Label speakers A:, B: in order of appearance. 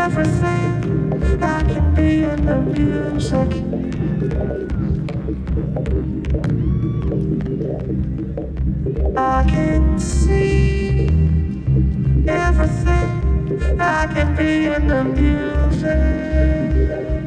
A: everything I can be in the music. I can see everything I can be in the music.